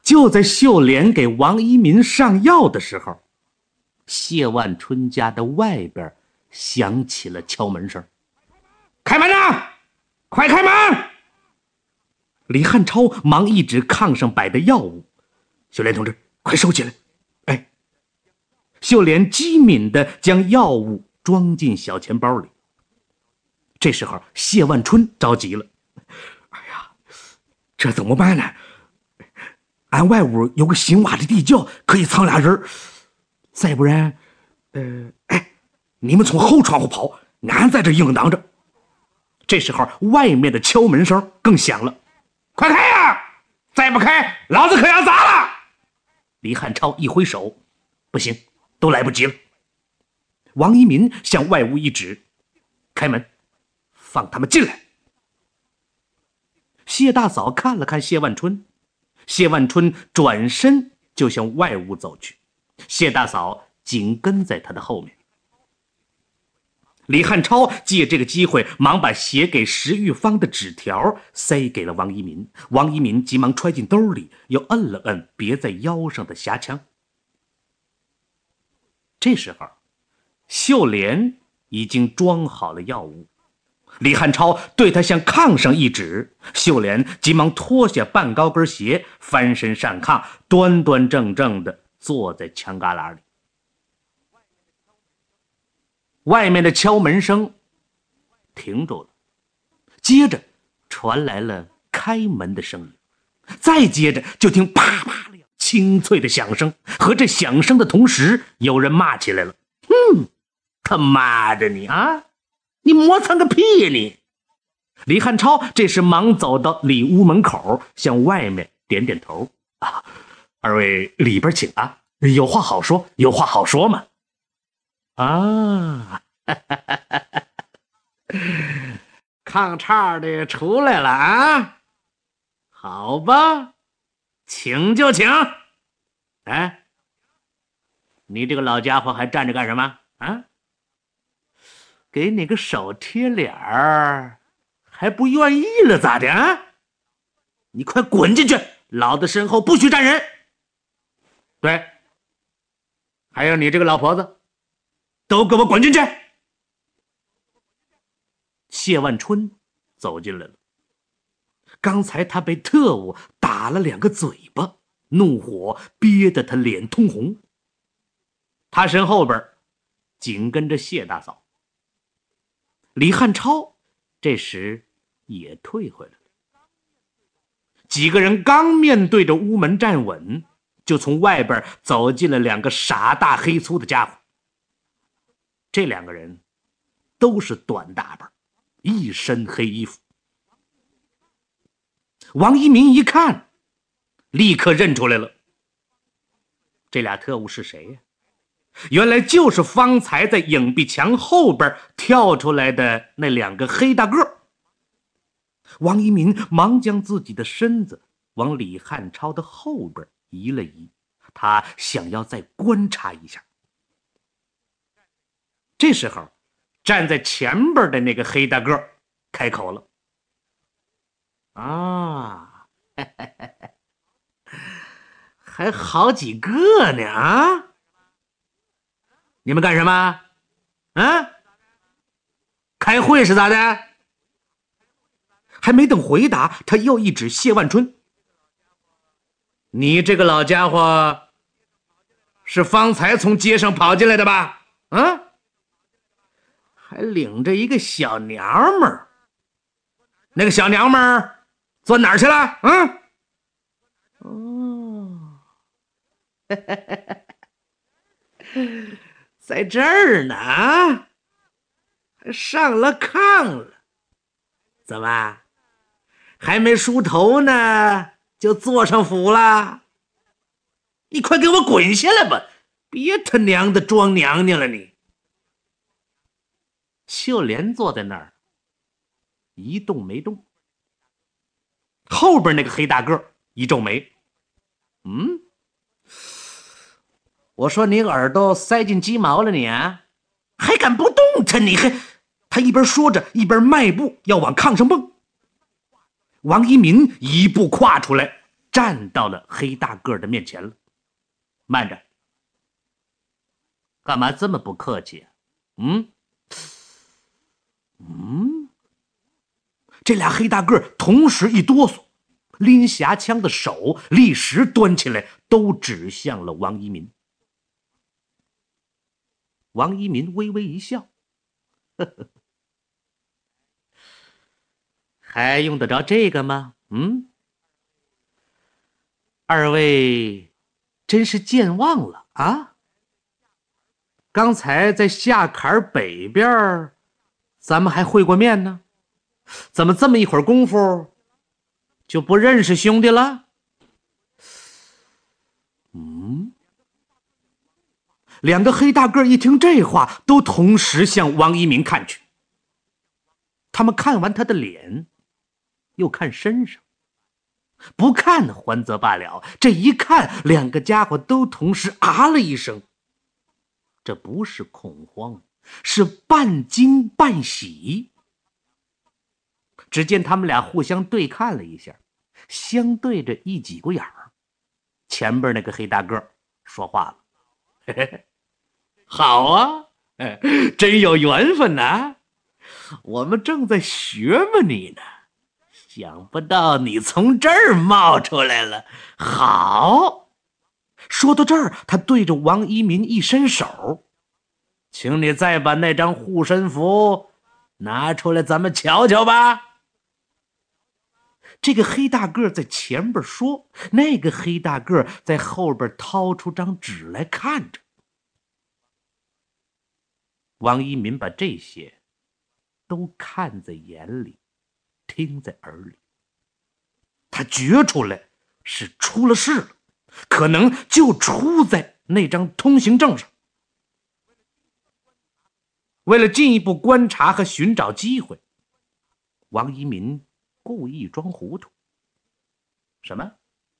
就在秀莲给王一民上药的时候，谢万春家的外边响起了敲门声。开门啊！快开门！李汉超忙一指炕上摆的药物，秀莲同志，快收起来。哎，秀莲机敏地将药物装进小钱包里。这时候谢万春着急了，哎呀，这怎么办呢？俺外屋有个新挖的地窖，可以藏俩人，再不然你们从后窗户跑，俺在这硬挡着。这时候外面的敲门声更响了，快开呀！再不开，老子可要砸了！李汉超一挥手，不行，都来不及了。王一民向外屋一指，开门，放他们进来。谢大嫂看了看谢万春，谢万春转身就向外屋走去，谢大嫂紧跟在他的后面。李汉超借这个机会，忙把写给石玉芳的纸条塞给了王一民。王一民急忙揣进兜里，又摁了摁别在腰上的匣枪。这时候，秀莲已经装好了药物。李汉超对他向炕上一指，秀莲急忙脱下半高跟鞋，翻身上炕，端端正正地坐在墙旮旯里。外面的敲门声停住了，接着传来了开门的声音，再接着就听啪啪两清脆的响声，和这响声的同时，有人骂起来了：“他妈的你啊，你磨蹭个屁你！”李汉超这时忙走到里屋门口，向外面点点头：“啊，二位里边请啊，有话好说，有话好说嘛。”啊，炕叉的出来了啊！好吧，请就请。哎，你这个老家伙还站着干什么啊？给你个手贴脸儿，还不愿意了咋的啊？你快滚进去，老子身后不许站人。对，还有你这个老婆子，都给我滚进去！谢万春走进来了，刚才他被特务打了2个嘴巴，怒火憋得他脸通红。他身后边紧跟着谢大嫂。李汉超这时也退回来了。几个人刚面对着屋门站稳，就从外边走进了2个傻大黑粗的家伙。这2个人都是短打扮，一身黑衣服。王一民一看，立刻认出来了，这俩特务是谁呀？原来就是方才在影壁墙后边跳出来的那2个黑大个。王一民忙将自己的身子往李汉超的后边移了移，他想要再观察一下。这时候站在前边的那个黑大个开口了：“啊，还好几个呢啊！你们干什么？啊？开会是咋的？”还没等回答，他又一指谢万春：“你这个老家伙是方才从街上跑进来的吧？啊？还领着一个小娘们儿，那个小娘们儿钻哪儿去了？啊？哦，在这儿呢啊，还上了炕了，怎么还没梳头呢就坐上府了？你快给我滚下来吧，别他娘的装娘娘了你！”秀莲坐在那儿一动没动，后边那个黑大个一皱眉：“我说你耳朵塞进鸡毛了你啊，还敢不动弹？你还……”他一边说着一边迈步要往炕上蹦。王一民一步跨出来， 站到了黑大个的面前了。慢着，干嘛这么不客气啊？这俩黑大个同时一哆嗦，拎匣枪的手立时端起来，都指向了王一民。王一民微微一笑，呵呵，还用得着这个吗？二位真是健忘了啊！刚才在下坎北边，咱们还会过面呢，怎么这么一会儿功夫就不认识兄弟了？两个黑大个一听这话，都同时向王一民看去。他们看完他的脸，又看身上，不看还则罢了，这一看，两个家伙都同时啊了一声。这不是恐慌，是半惊半喜。只见他们俩互相对看了一下，相对着一挤过眼儿。前边那个黑大个说话了：“嘿嘿，好啊，真有缘分呐！我们正在学摸你呢，想不到你从这儿冒出来了。好。”说到这儿，他对着王一民一伸手：“请你再把那张护身符拿出来，咱们瞧瞧吧。”这个黑大个在前边说，那个黑大个在后边掏出张纸来看着。王一民把这些都看在眼里，听在耳里，他觉出来是出了事了，可能就出在那张通行证上。为了进一步观察和寻找机会，王一民故意装糊涂。什么？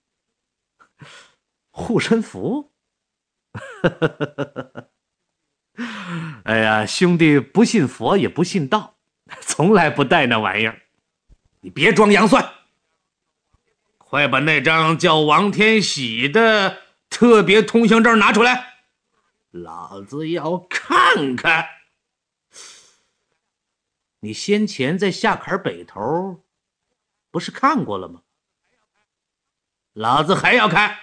护身符？哎呀，兄弟不信佛也不信道，从来不带那玩意儿。你别装洋蒜，快把那张叫王天喜的特别通行证拿出来，老子要看看。你先前在下坎北头不是看过了吗？老子还要看。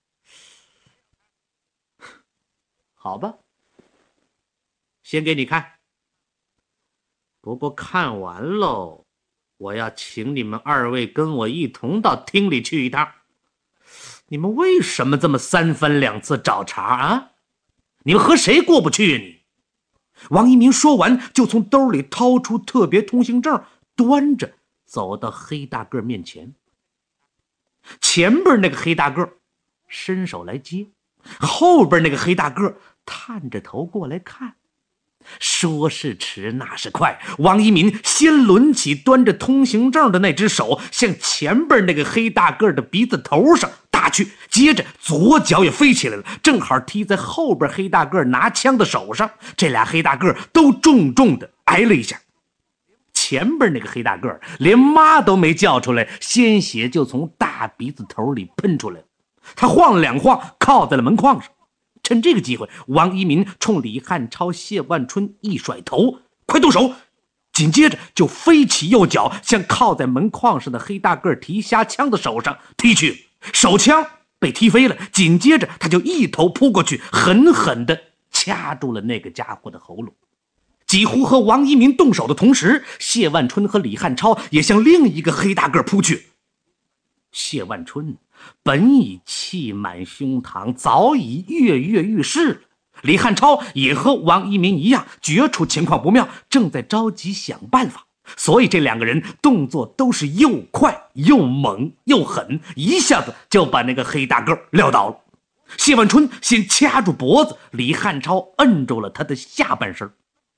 好吧，先给你看。不过看完喽，我要请你们二位跟我一同到厅里去一趟。你们为什么这么三番两次找茬啊？你们和谁过不去啊你？王一鸣说完，就从兜里掏出特别通行证，端着走到黑大个面前。前边那个黑大个伸手来接，后边那个黑大个探着头过来看。说是迟那是快，王一民先抡起端着通行证的那只手，向前边那个黑大个的鼻子头上打去，接着左脚也飞起来了，正好踢在后边黑大个拿枪的手上。这俩黑大个都重重的挨了一下。前边那个黑大个连妈都没叫出来，鲜血就从大鼻子头里喷出来了。他晃了两晃，靠在了门框上。趁这个机会，王一民冲李汉超、谢万春一甩头：“快动手！”紧接着就飞起右脚，向靠在门框上的黑大个提匣枪的手上踢去。手枪被踢飞了，紧接着他就一头扑过去，狠狠地掐住了那个家伙的喉咙。几乎和王一民动手的同时，谢万春和李汉超也向另一个黑大个扑去。谢万春本已气满胸膛，早已跃跃欲试了。李汉超也和王一民一样，觉出情况不妙，正在着急想办法，所以这两个人动作都是又快又猛又狠，一下子就把那个黑大个撂倒了。谢万春先掐住脖子，李汉超摁住了他的下半身。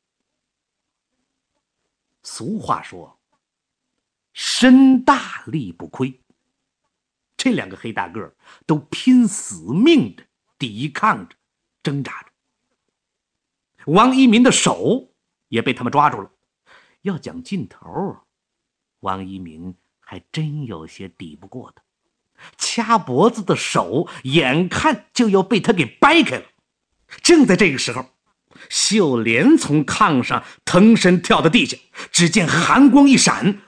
俗话说，身大力不亏。这两个黑大个都拼死命的抵抗着，挣扎着。王一民的手也被他们抓住了。要讲劲头，王一民还真有些抵不过他。 掐脖子的手眼看就要被他给掰开了。正在这个时候，秀莲从炕上腾身跳到地下，只见寒光一闪，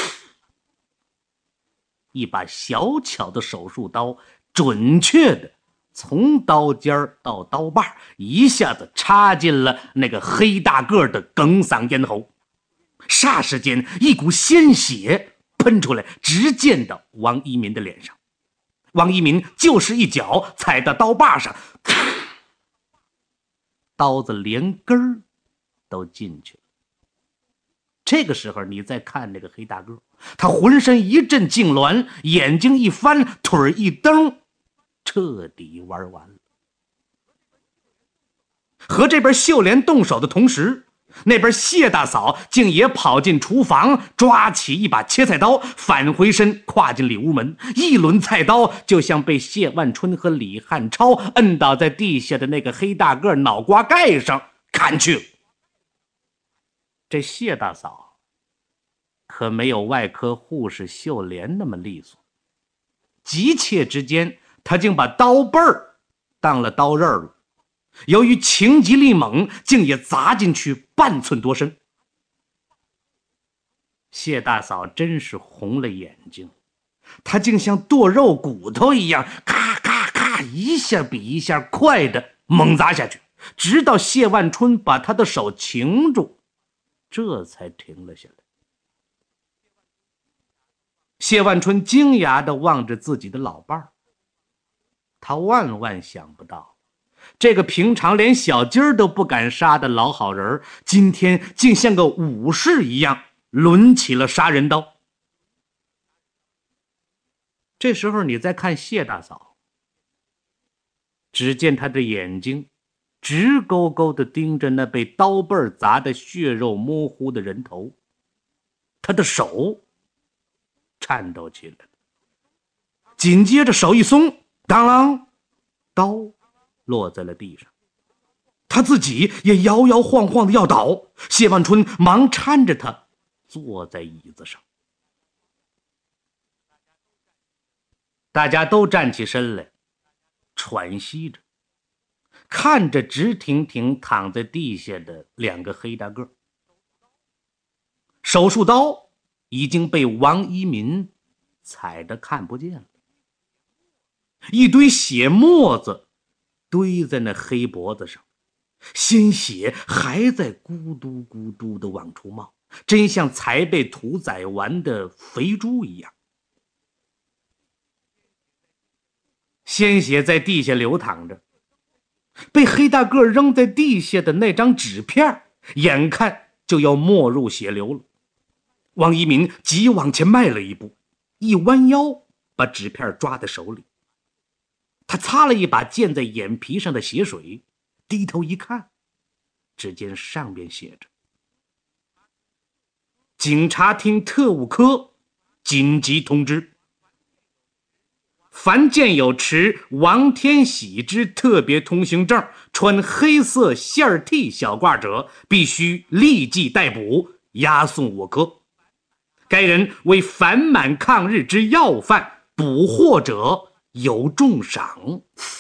一把小巧的手术刀准确的从刀尖到刀把一下子插进了那个黑大个的哽嗓咽喉。霎时间，一股鲜血喷出来，直溅到王一民的脸上。王一民就是一脚踩到刀把上，刀子连根儿都进去了。这个时候你再看那个黑大个，他浑身一阵痉挛，眼睛一翻，腿一蹬，彻底玩完了。和这边秀莲动手的同时，那边谢大嫂竟也跑进厨房，抓起一把切菜刀，返回身跨进里屋门，一轮菜刀就像被谢万春和李汉超摁倒在地下的那个黑大个脑瓜盖上砍去了。这谢大嫂可没有外科护士秀莲那么利索，急切之间，她竟把刀背儿当了刀刃了。由于情急力猛，竟也砸进去半寸多深。谢大嫂真是红了眼睛，她竟像剁肉骨头一样，咔咔咔一下比一下快的猛砸下去，直到谢万春把她的手擒住，这才停了下来。谢万春惊讶地望着自己的老伴儿，他万万想不到，这个平常连小鸡儿都不敢杀的老好人，今天竟像个武士一样抡起了杀人刀。这时候你再看谢大嫂，只见她的眼睛直勾勾地盯着那被刀背砸得血肉模糊的人头，她的手颤抖起来了，紧接着手一松，当啷，刀落在了地上，他自己也摇摇晃晃的要倒，谢万春忙搀着他坐在椅子上。大家都站起身来，喘息着，看着直挺挺躺在地下的两个黑大个。手术刀已经被王一民踩得看不见了，一堆血沫子堆在那黑脖子上，鲜血还在咕嘟咕嘟的往出冒，真像才被屠宰完的肥猪一样。鲜血在地下流淌着，被黑大个扔在地下的那张纸片眼看就要没入血流了。王一民急往前迈了一步，一弯腰把纸片抓在手里，他擦了一把溅在眼皮上的血水，低头一看，只见上边写着：警察厅特务科紧急通知，凡见有持王天喜之特别通行证，穿黑色线 T 小褂者，必须立即逮捕，押送我科。该人为反满抗日之要犯，捕获者有重赏。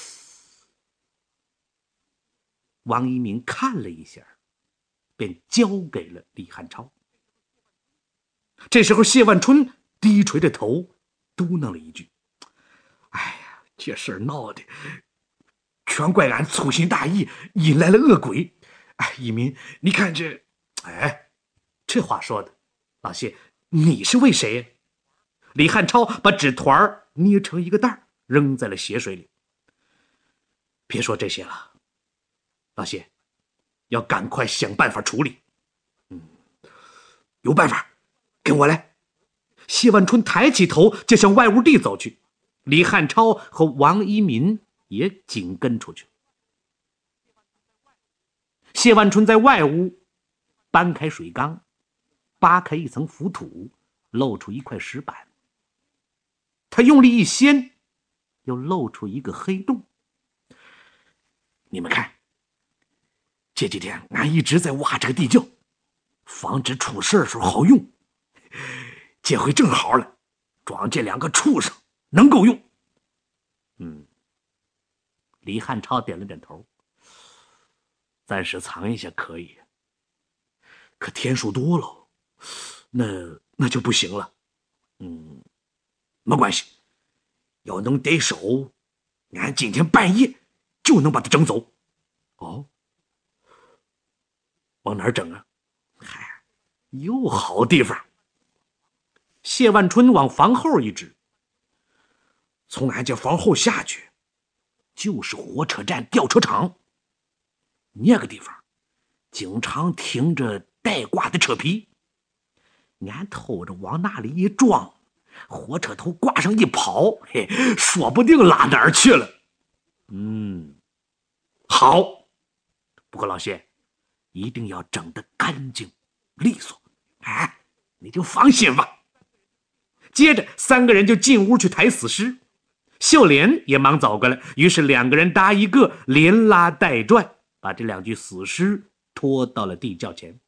王一鸣看了一下，便交给了李汉超。这时候谢万春低垂着头嘟囔了一句：哎呀，这事儿闹的全怪俺粗心大意，引来了恶鬼。哎，一鸣，你看这……哎，这话说的，老谢，你是为谁？李汉超把纸团捏成一个袋，扔在了血水里。别说这些了，老谢，要赶快想办法处理。有办法，跟我来。谢万春抬起头就向外屋地走去，李汉超和王一民也紧跟出去。谢万春在外屋搬开水缸，扒开一层浮土，露出一块石板。他用力一掀，又露出一个黑洞。你们看，这几天俺一直在挖这个地窖，防止出事的时候好用。这回正好了，装这两个畜生能够用。 李汉超点了点头，暂时藏一下可以，可天数多了，那就不行了。没关系，要能得手，俺今天半夜就能把他整走。哦，往哪儿整啊？嗨，有好地方。谢万春往房后一指，从俺家房后下去，就是火车站吊车场。那个地方经常停着带挂的车皮，俺偷着往那里一撞，火车头挂上一跑，嘿，说不定拉哪儿去了。好，不过老谢一定要整得干净利索，哎，你就放心吧。接着三个人就进屋去抬死尸，秀莲也忙走过来，于是两个人搭一个，连拉带拽，把这两具死尸拖到了地窖前。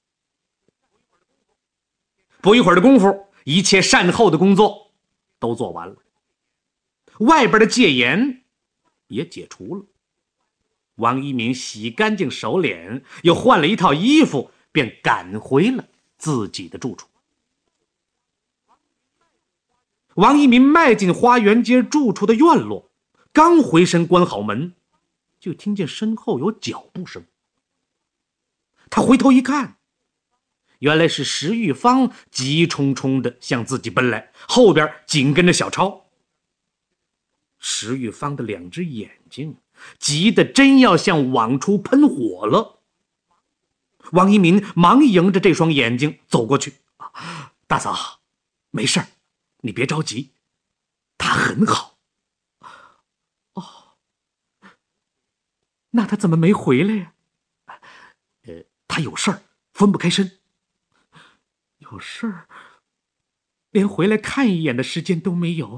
不一会儿的功夫，一切善后的工作都做完了，外边的戒严也解除了。王一鸣洗干净手脸，又换了一套衣服，便赶回了自己的住处。王一鸣迈进花园街住处的院落，刚回身关好门，就听见身后有脚步声。他回头一看，原来是石玉芳急冲冲地向自己奔来，后边紧跟着小超。石玉芳的两只眼睛急得真要向往出喷火了。王一鸣忙迎着这双眼睛走过去，大嫂，没事，你别着急，他很好。那他怎么没回来呀？他有事儿，分不开身。有事儿，连回来看一眼的时间都没有。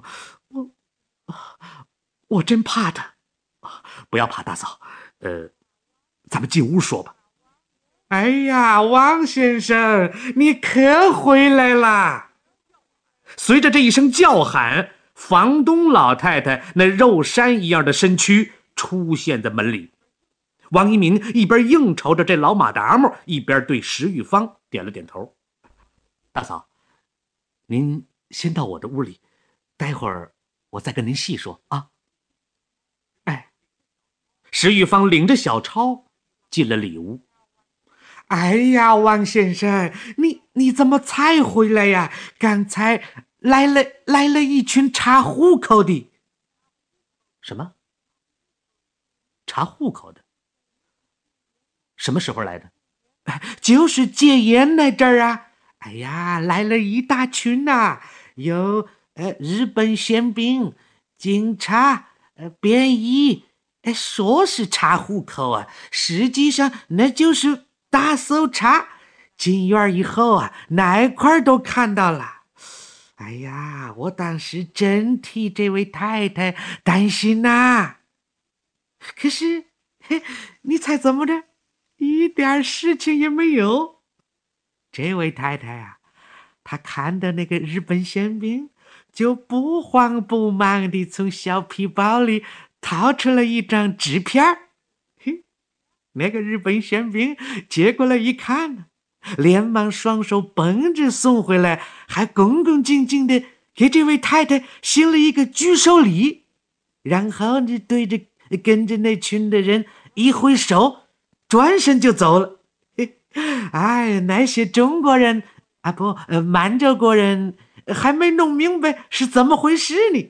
我真怕他。不要怕，大嫂，咱们进屋说吧。哎呀，王先生，你可回来啦！随着这一声叫喊，房东老太太那肉山一样的身躯出现在门里。王一鸣一边应酬着这老马达木，一边对石玉芳点了点头。大嫂，您先到我的屋里，待会儿我再跟您细说啊。哎，石玉芳领着小超进了里屋。哎呀，王先生，你怎么才回来呀？刚才来了一群查户口的。什么？查户口的？什么时候来的？就是戒严那阵儿啊。哎呀，来了一大群呐，有日本宪兵、警察、便衣，说是查户口啊，实际上那就是大搜查。进院以后啊，哪一块都看到了。哎呀，我当时真替这位太太担心呐。可是，你猜怎么着？一点事情也没有。这位太太啊，她看到那个日本宪兵，就不慌不忙地从小皮包里掏出了一张纸片。那个日本宪兵接过来一看，连忙双手绷着送回来，还恭恭敬敬地给这位太太行了一个举手礼，然后就对着跟着那群的人一挥手，转身就走了。哎，那些中国人啊，不，满洲国人还没弄明白是怎么回事呢。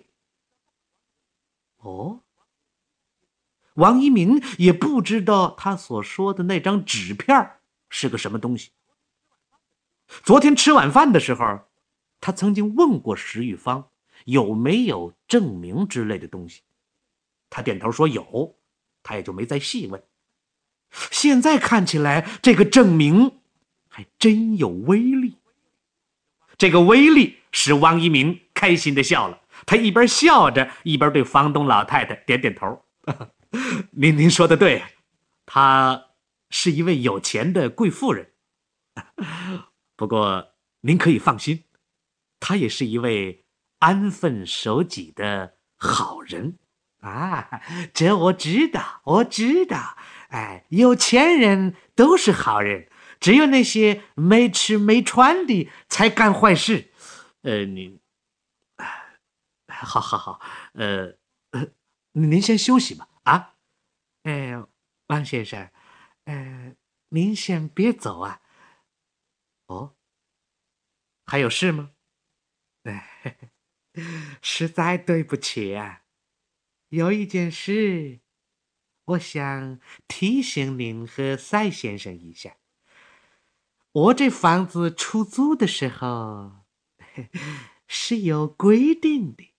哦，王一鸣也不知道他所说的那张纸片是个什么东西。昨天吃晚饭的时候，他曾经问过石玉芳有没有证明之类的东西，他点头说有，他也就没再细问。现在看起来，这个证明还真有威力。这个威力使王一鸣开心地笑了，他一边笑着一边对房东老太太点点头。您说的对，她是一位有钱的贵妇人。不过您可以放心，她也是一位安分守己的好人。 啊，这我知道，我知道。哎，有钱人都是好人，只有那些没吃没穿的才干坏事。你，好好好，您先休息吧。啊，哎，王先生，您先别走啊。哦，还有事吗？哎，实在对不起啊，有一件事，我想提醒您和赛先生一下。我这房子出租的时候是有规定的。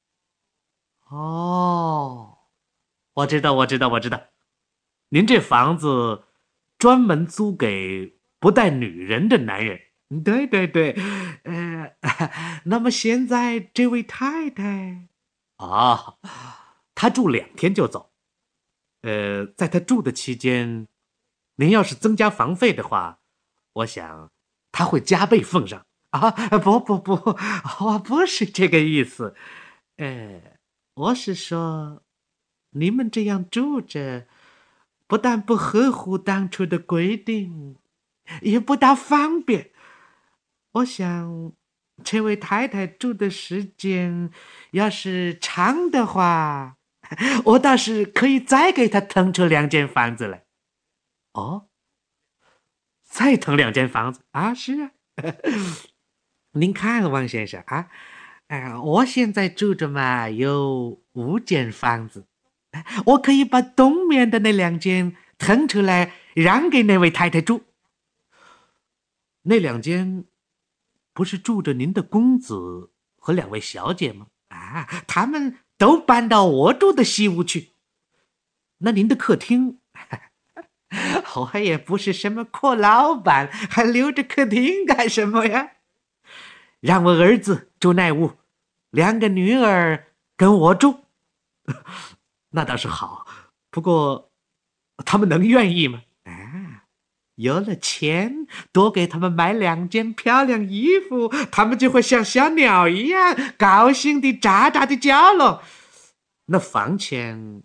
哦，我知道，我知道，我知道。您这房子专门租给不带女人的男人。对对对，呃，那么现在这位太太啊，她住2天就走。在她住的期间，您要是增加房费的话，我想她会加倍奉上。啊！不不不，我不是这个意思。呃，我是说，你们这样住着，不但不合乎当初的规定，也不大方便。我想，这位太太住的时间要是长的话，我倒是可以再给她腾出2间房子来。哦，再腾2间房子啊？是啊。您看，王先生啊，我现在住着嘛，有5间房子，我可以把东面的那2间腾出来，让给那位太太住。那2间不是住着您的公子和2位小姐吗？啊，他们都搬到我住的西屋去。那您的客厅，我也不是什么阔老板，还留着客厅干什么呀？让我儿子住那屋，2个女儿跟我住。那倒是好，不过他们能愿意吗？啊，有了钱，多给他们买2件漂亮衣服，他们就会像小鸟一样高兴地喳喳地叫了。那房钱，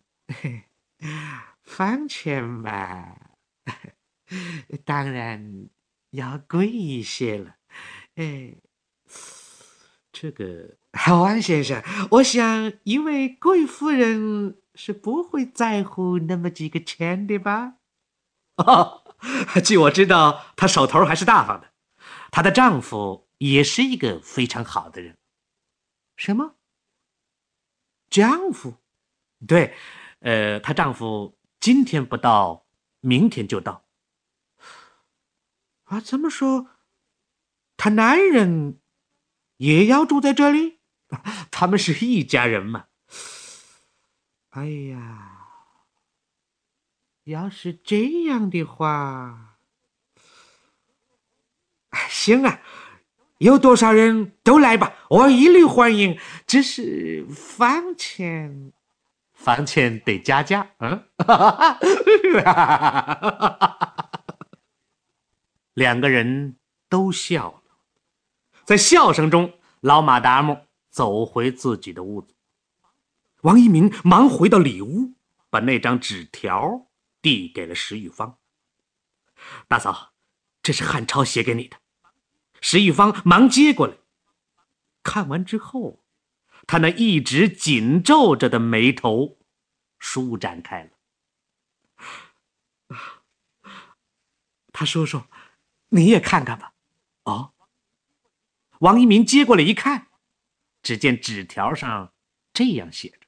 房钱嘛，当然要贵一些了。哎，这个王先生，我想一位贵妇人是不会在乎那么几个钱的吧？哦，据我知道，她手头还是大方的。她的丈夫也是一个非常好的人。什么？丈夫？对，她丈夫今天不到，明天就到。啊，这么说，她男人也要住在这里？他们是一家人嘛。哎呀，要是这样的话，行啊，有多少人都来吧，我一律欢迎。只是房钱得加价。嗯，2个人都笑了。在笑声中，老马达木走回自己的屋子。王一鸣忙回到里屋，把那张纸条递给了石玉芳。大嫂，这是汉超写给你的。石玉芳忙接过来，看完之后，他那一直紧皱着的眉头舒展开了。他说：“你也看看吧。”哦，王一鸣接过来一看，只见纸条上这样写着：“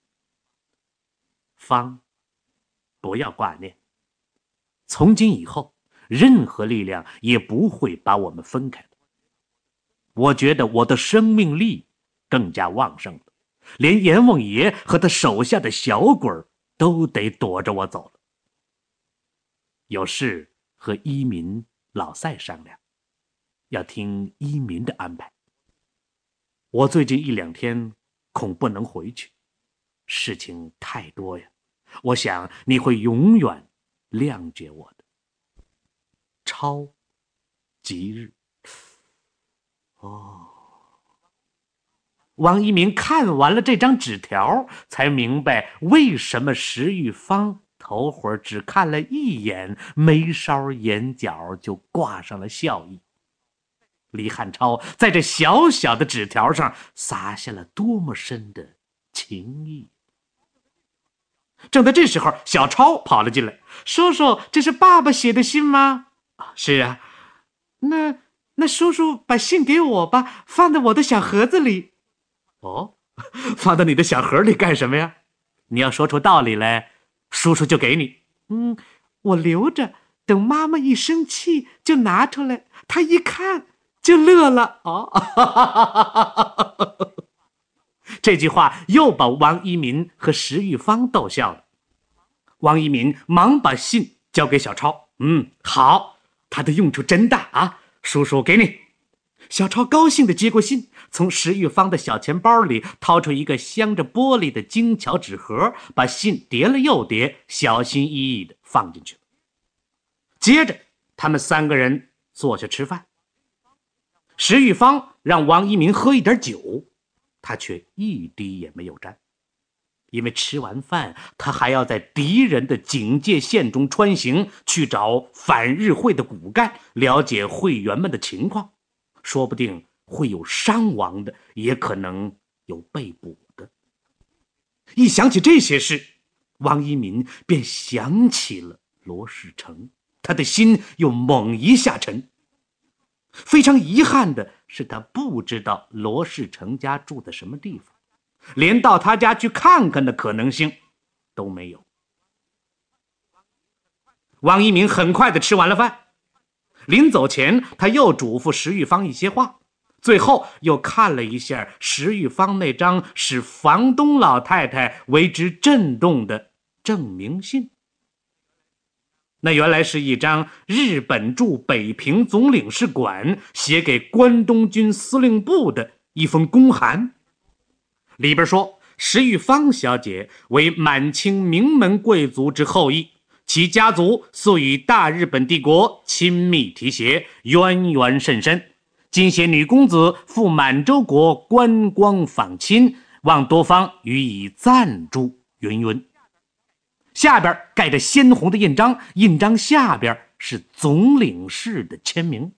芳，不要挂念，从今以后，任何力量也不会把我们分开的。我觉得我的生命力更加旺盛了，连阎王爷和他手下的小鬼都得躲着我走了。有事和一民老赛商量，要听一民的安排。我最近1、2天恐不能回去，事情太多呀，我想你会永远谅解我的。超吉日。哦， 王一鸣看完了这张纸条，才明白为什么石玉芳头会只看了一眼，眉梢眼角就挂上了笑意。李汉超在这小小的纸条上撒下了多么深的情意。正在这时候，小超跑了进来：“叔叔，这是爸爸写的信吗？”“是啊。”“那叔叔把信给我吧，放在我的小盒子里。”“哦，放到你的小盒里干什么呀？你要说出道理来，叔叔就给你。”“我留着，等妈妈一生气就拿出来，她一看就乐了。”“哦。”这句话又把王一民和石玉芳逗笑了。王一民忙把信交给小超：“好，它的用处真大啊，叔叔给你。”小超高兴地接过信，从石玉芳的小钱包里掏出一个镶着玻璃的精巧纸盒，把信叠了又叠，小心翼翼地放进去。接着他们3个人坐下吃饭。石玉芳让王一鸣喝一点酒，他却一滴也没有沾，因为吃完饭他还要在敌人的警戒线中穿行，去找反日会的骨干，了解会员们的情况，说不定会有伤亡的，也可能有被捕的。一想起这些事，王一民便想起了罗世成，他的心又猛一下沉。非常遗憾的是，他不知道罗世成家住在什么地方，连到他家去看看的可能性都没有。王一鸣很快的吃完了饭，临走前他又嘱咐石玉芳一些话，最后又看了一下石玉芳那张使房东老太太为之震动的证明信。那原来是一张日本驻北平总领事馆写给关东军司令部的一封公函，里边说石玉芳小姐为满清名门贵族之后裔，其家族素与大日本帝国亲密提携，渊源甚深。今携女公子赴满洲国观光访亲，望多方予以赞助。云云。下边盖着鲜红的印章，印章下边是总领事的签名。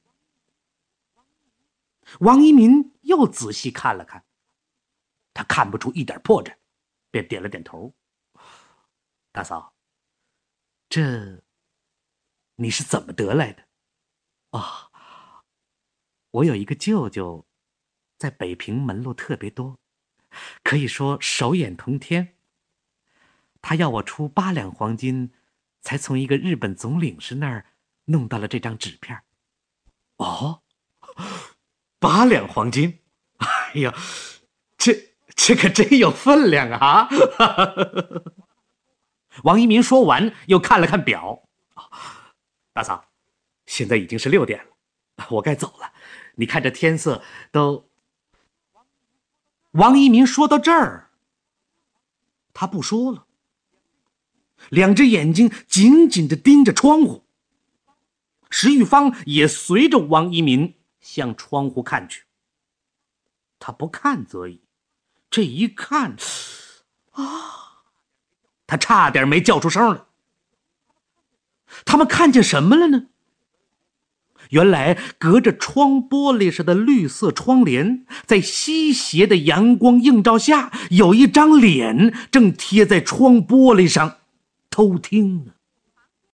王一民又仔细看了看，他看不出一点破绽，便点了点头：“大嫂，这你是怎么得来的？”“我有一个舅舅，在北平门路特别多，可以说手眼通天。他要我出8两黄金，才从一个日本总领事那儿弄到了这张纸片。”“哦，8两黄金？哎呀，这可真有分量啊！”王一鸣说完，又看了看表：“大嫂，现在已经是6点了，我该走了。你看这天色都……”王一鸣说到这儿，他不说了，两只眼睛紧紧地盯着窗户。石玉芳也随着王一鸣向窗户看去。他不看则已，这一看，他差点没叫出声来。他们看见什么了呢？原来隔着窗玻璃上的绿色窗帘，在西斜的阳光映照下，有一张脸正贴在窗玻璃上偷听呢。